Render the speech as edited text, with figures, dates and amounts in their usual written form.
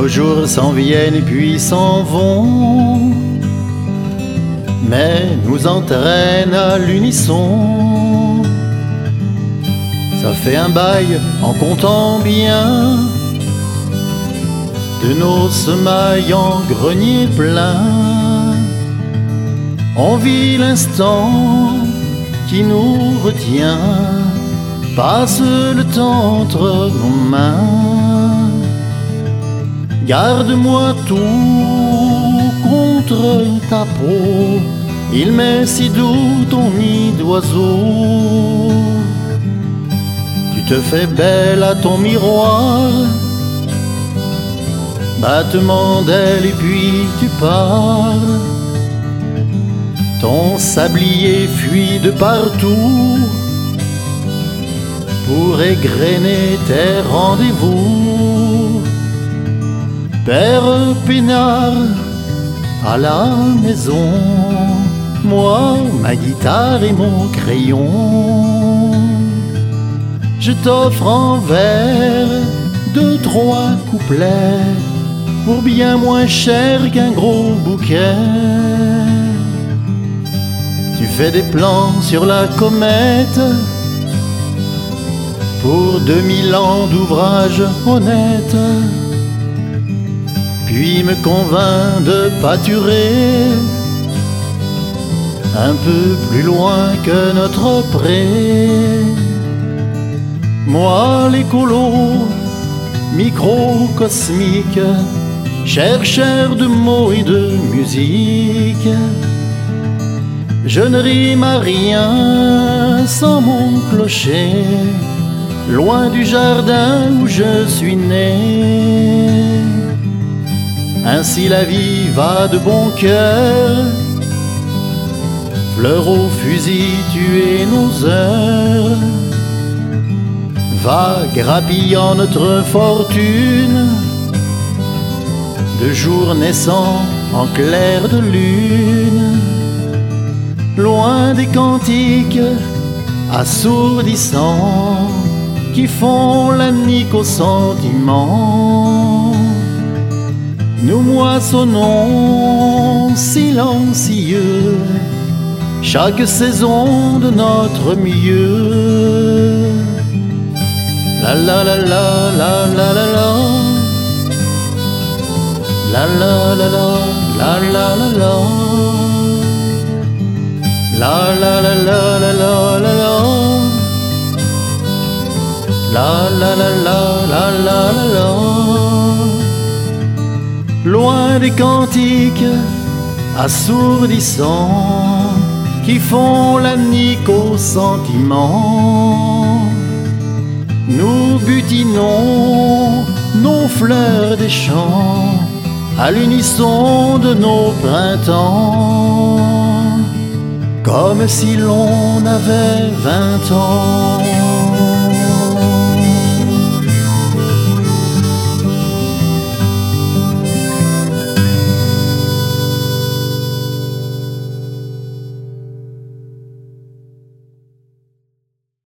jours s'en viennent et puis s'en vont, mais nous entraînent à l'unisson. Ça fait un bail en comptant bien de nos semailles en grenier plein. On vit l'instant qui nous retient, passe le temps entre nos mains. Garde-moi tout contre ta peau, il m'est si doux ton nid d'oiseau. Tu te fais belle à ton miroir, battement d'ailes et puis tu pars. Ton sablier fuit de partout pour égrener tes rendez-vous. Père peinard à la maison, moi, ma guitare et mon crayon. Je t'offre en vers 2-3 couplets pour bien moins cher qu'un gros bouquet. Tu fais des plans sur la comète pour 2000 ans d'ouvrage honnête, puis me convainc de pâturer un peu plus loin que notre pré. Moi l'écolo microcosmique, chercheur de mots et de musique, je ne rime à rien sans mon clocher, loin du jardin où je suis né. Ainsi la vie va de bon cœur, fleur au fusil tuer nos heures. Va grappillant notre fortune, de jour naissant en clair de lune, loin des cantiques assourdissants qui font la nique aux sentiments. Nous moissonnons silencieux chaque saison de notre mieux. La la la la la la la la, la la la la la la la la, la la la la la la la la, la la la la la la la la. Loin des cantiques assourdissants qui font la nique aux sentiments, nous butinons nos fleurs des champs à l'unisson de nos printemps, comme si l'on avait 20 ans.